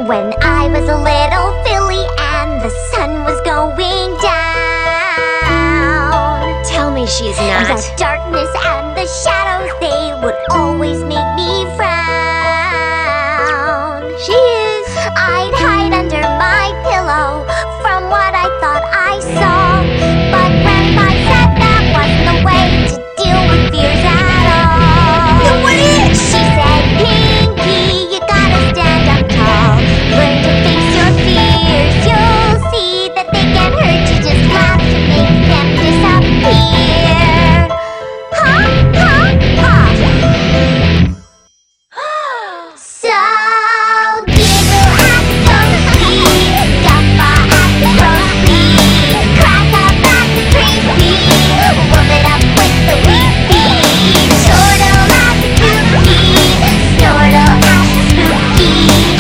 When I was a little filly and the sun was going down. Tell me she's not. The darkness and the shadows, they would always make me frown. She is. I'd hide under my pillow from what I thought I saw. But Grandpa said that wasn't the way to deal with fears at all. The witch! She said, Pinky, you gotta stand up tall. Learn to face your fears. You'll see that they can't hurt you. Just laugh to make them disappear. Ha, ha, ha. So giggle at the donkey, guffaw at the crow's, crack up at the creepy, warm it up with the weepy, chortle at the kooky, snortle at the spooky.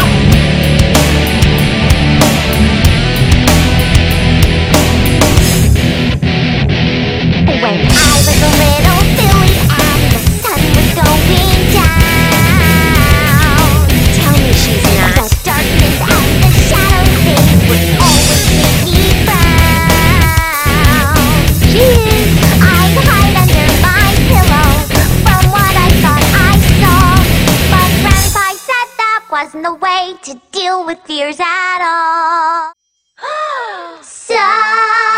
When I was a little filly and the sun was going down. Tell me she's The not. darkness and the shadows, they would always make me frown. She is. I'd hide under my pillow from what I thought I saw. But Grandpa said that wasn't the way to deal with fears at all. So